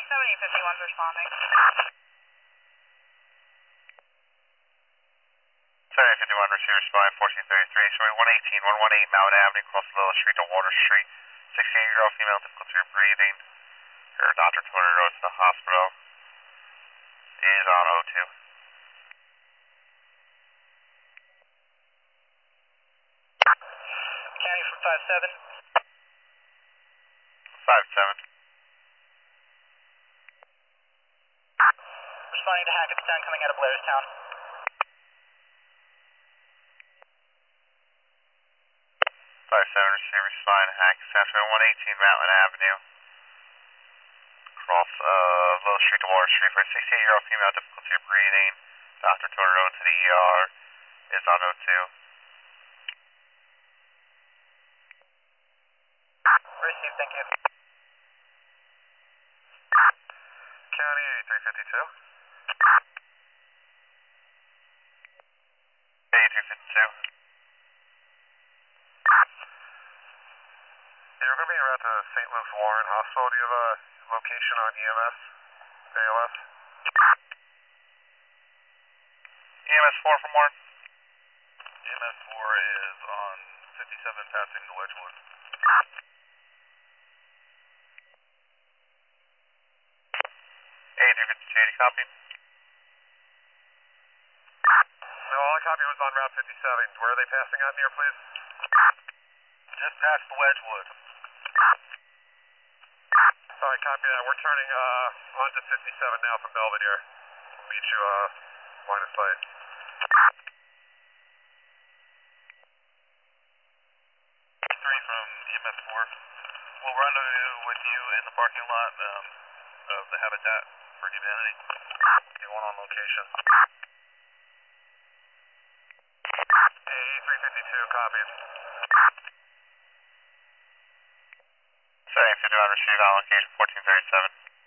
27-51's responding. 7051, receiver responding 1433, showing 118, 118 Mountain Avenue, across Little Street to Water Street. 68-year-old female, difficulty of breathing. Her doctor told her to go to the hospital. Is on O2. County from 57. 57. Responding to Hackettstown, coming out of Blairstown. 57, receiver responding to Hackettstown, showing 118 Mountain Avenue, across Little Street to Water Street. For a 68-year-old female, difficulty of breathing. Doctor told her to go to the ER. Is on O2. Received, thank you. County 8352. 8352. Yeah, we're going to be en route to St. Luke's Warren Hospital. Do you have a location on EMS, ALS? EMS 4 from Warren. EMS 4 is on 57 passing to Wedgewood. 8352, did you copy? No, all I copy was on Route 57. Where are they passing out near, please? Just past the Wedgewood. Sorry, copy that. We're turning onto 57 now from Belvedere. We'll meet you line of sight. Three from EMS 4. We'll rendezvous with you in the parking lot of the Habitat for Humanity. You want on location. 8352, copy. 7051, received on location 1437.